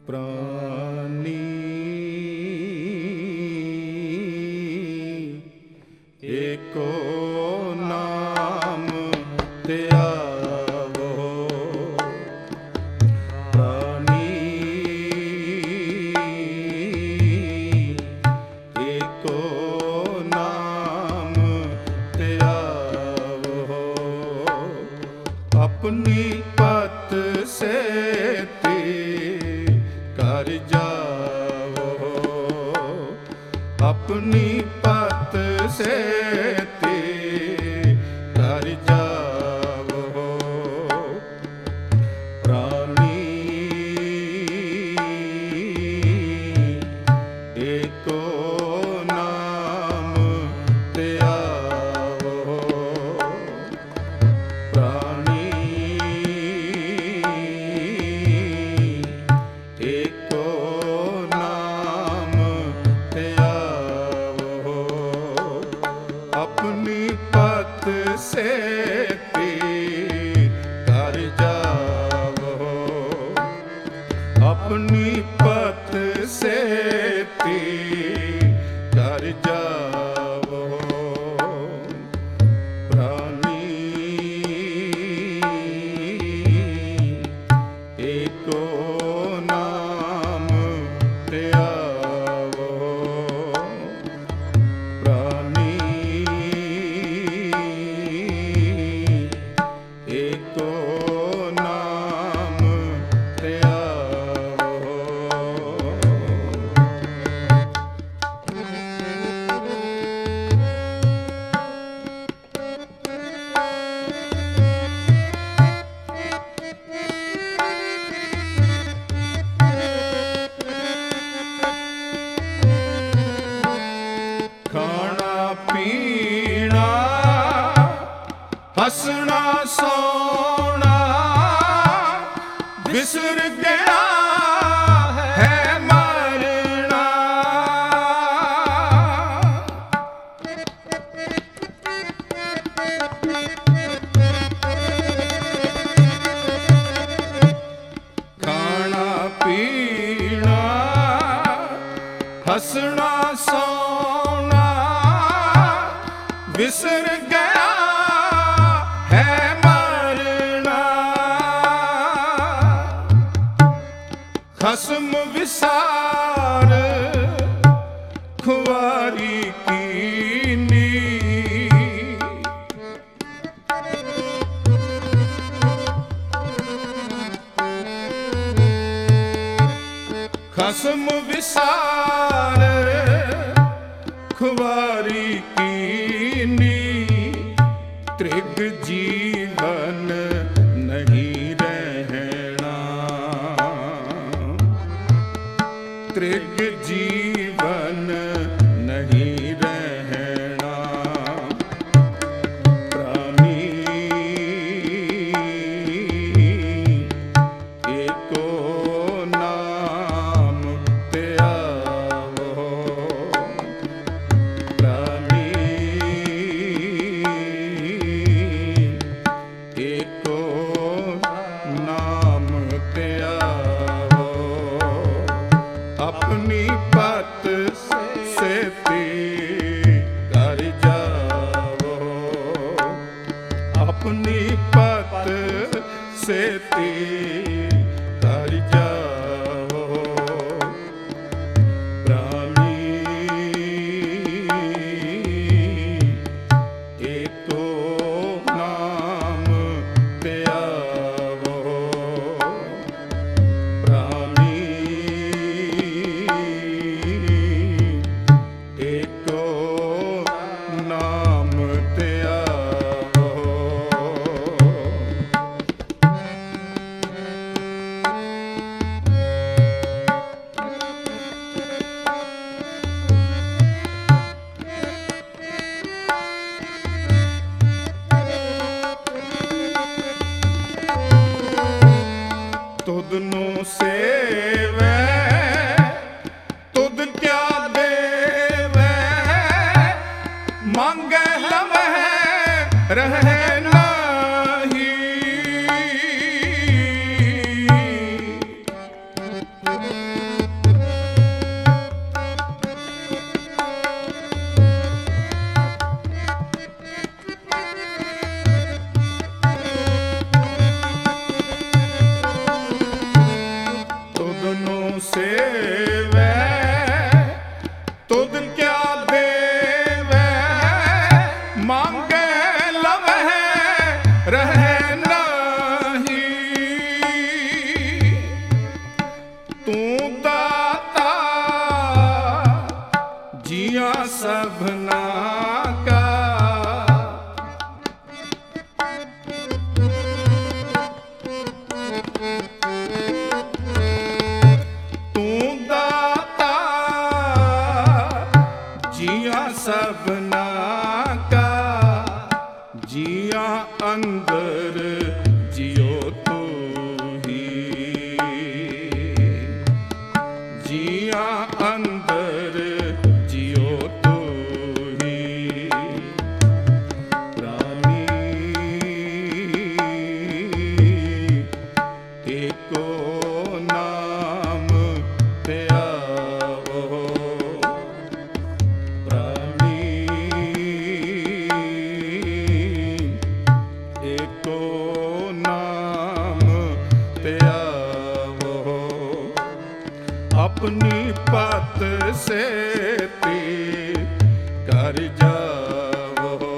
प्राणी एको नाम त्यावो, प्राणी एको नाम त्यावो, अपनी पत से कर जावो, अपनी पत से कर जावो, प्राणी एको नाम त्यावो, प्राणी एको नाम त्यावो, अपनी पत से कर जावो, अपनी पत से कर जावो, प्राणी एको नाम त्यावो, प्राणी एको नाम त्यावो। खाना पीना हंसना सोना बिसर गया है मरना, खाना पीना हंसना सोना बिसर गया है मरना, खस्म विसार खुवारी कीनी, खस्म विसार खुवारी कीनी, त्रिग जीवन नहीं रहना, त्रिग जीवन नहीं रहना, प्राणी एको नाम त्यावो, प्राणी एको नाम त्यावो, अपनी पत से कर जावो, अपनी पत से कर जावो, प्राणी एको नाम त्यावो, प्राणी एको नाम त्यावो। तुदनु सेवै तुद क्या देवै, मांगे लम्हे रहे नहीं, सबना का। तू दाता जिया सबना का, जिया अंदर जियो तू ही, जिया अंदर जियो तू ही। प्राणी एको नाम त्यावो, प्राणी एको नाम त्यावो। अपनी पत से कर जावो,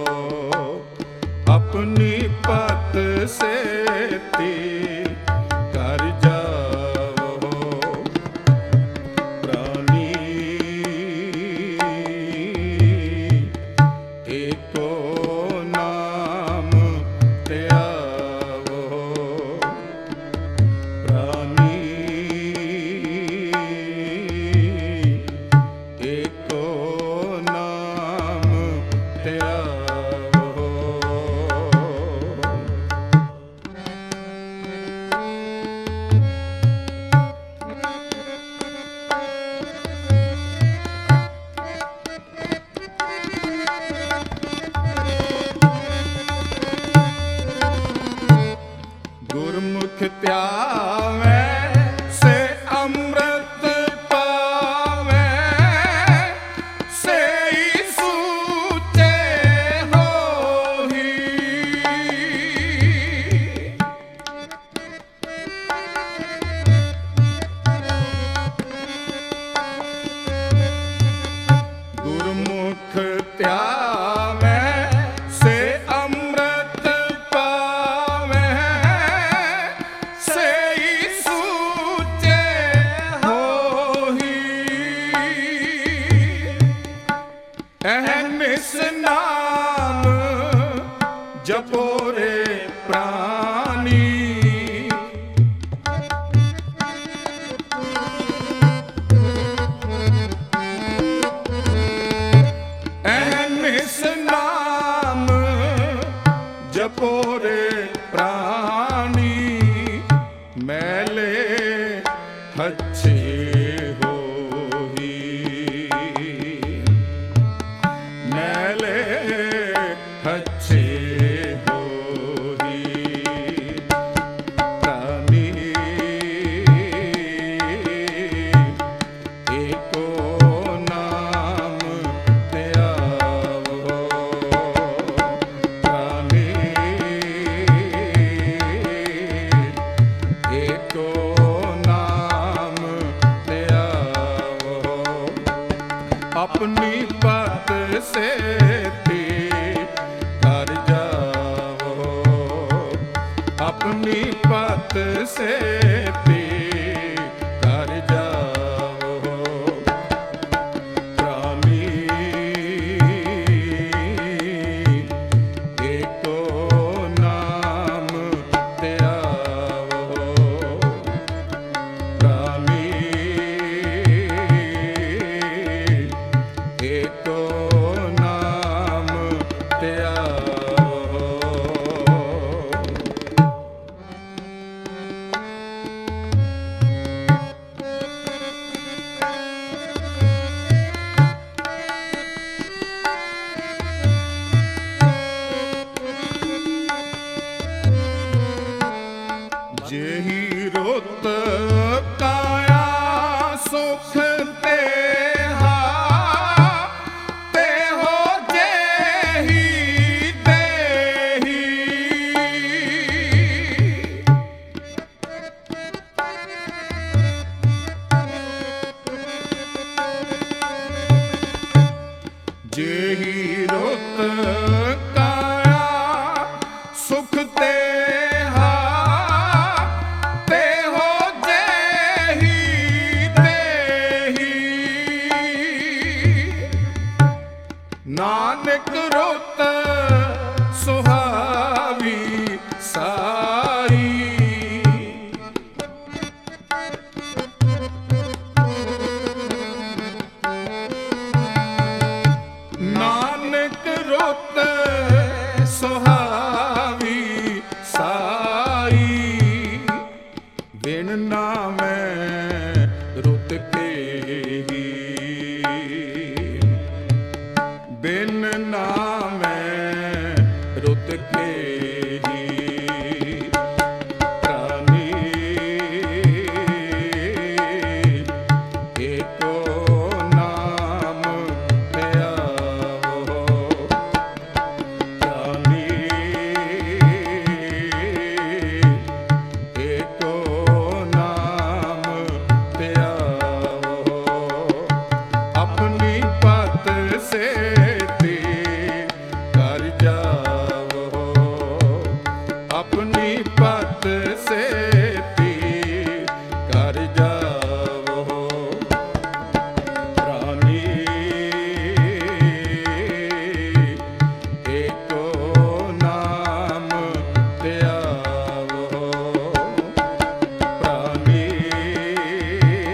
अपनी पत से कर जावो। प्राणी एको नाम त्यावो, प्राणी एको नाम त्यावो। गुरमुख त्यावे से अमृत पावे, से ही सूचे होही। गुरमुख त्यावे से अमृत पावे, से ही सूचे होही। अहनिस नाम जपो रे प्राणी, अहनिस नाम जपो रे प्राणी। मैले अच्छे होही, मैले अच्छे होही। प्राणी एको नाम त्यावो, प्राणी एको नाम त्यावो। अपनी पत से कर जावो, अपनी पत से कर जावो। प्राणी एको नाम त्यावो, प्राणी एको नाम त्यावो। जेहि रुत काया सुख तेहा, तेहो जेहि देहि। जेहि रुत काया सुख तेहा, तेहो जेहि ਬਿਨ ਨਾਮੈ ਰੁਤ ਖੇਹੀ, ਬਿਨ ਨਾਮੈ ਰੁਤ ਖੇਹੀ। ਪ੍ਰਾਨੀ ਏਕੋ ਨਾਮ ਧਿਆਵੋ, ਪ੍ਰਾਨੀ ਏਕੋ ਨਾਮ ਧਿਆਵੋ। ਆਪਣੀ ਪਤ ਸੇਤੀ ਕਰ ਜਾਵੋ, ਆਪਣੀ ਪਤ ਸੇਤੀ ਕਰ ਜਾਵੋ। ਪ੍ਰਾਨੀ ਏਕੋ ਨਾਮ ਧਿਆਵੋ, ਪ੍ਰਾਨੀ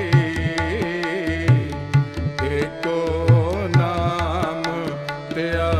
ਏਕੋ ਨਾਮ ਧਿਆਵੋ।